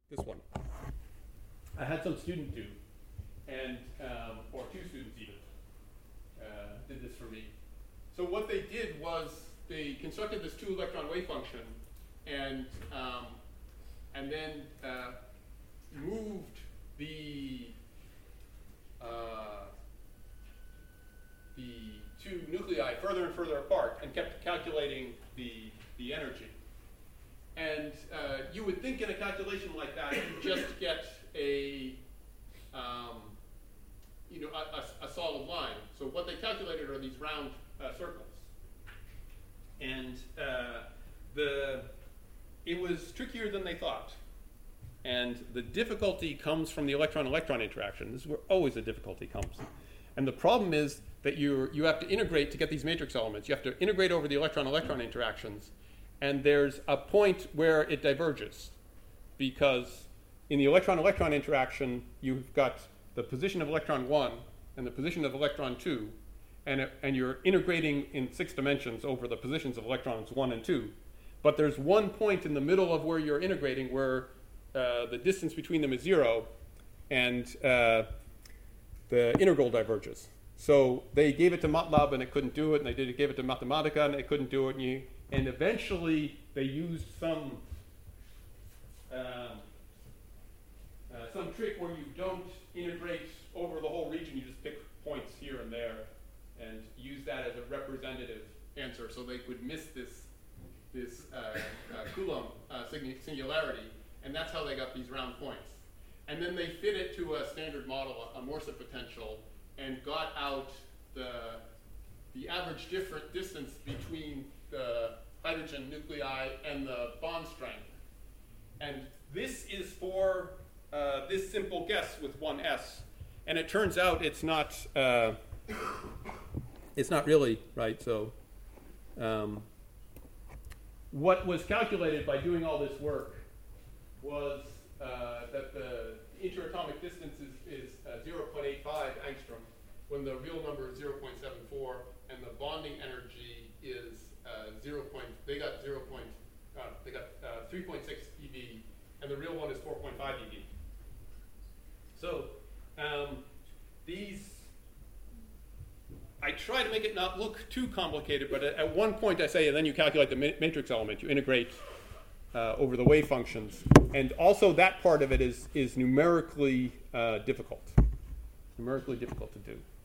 this one. I had some student do, and or two students even, did this for me. So what they did was they constructed this 2-electron wave function, and then moved the two nuclei further and further apart, and kept calculating the energy. And you would think in a calculation like that, you just get a solid line. So what they calculated are these round circles. And it was trickier than they thought. And the difficulty comes from the electron-electron interaction. This is where always the difficulty comes. And the problem is that you have to integrate to get these matrix elements. You have to integrate over the electron-electron interactions. And there's a point where it diverges, because in the electron-electron interaction, you've got the position of electron 1 and the position of electron 2, and you're integrating in 6 dimensions over the positions of electrons 1 and 2. But there's one point in the middle of where you're integrating where the distance between them is 0, and the integral diverges. So they gave it to MATLAB and it couldn't do it, and they gave it to Mathematica and it couldn't do it, and eventually they used some trick where you don't integrate over the whole region, you just pick points here and there and use that as a representative answer, so they would miss this Coulomb singularity, and that's how they got these round points. And then they fit it to a standard model, a Morse potential, and got out the average distance between the hydrogen nuclei and the bond strength. And this is for this simple guess with one S. And it turns out it's not really, right? So what was calculated by doing all this work was that the interatomic distance is 0.85 angstrom, when the real number is 0.74, and the bonding energy is 3.6 eV, and the real one is 4.5 eV. So I try to make it not look too complicated, but at one point I say, and then you calculate the matrix element, you integrate over the wave functions, and also that part of it is numerically difficult. Numerically difficult to do.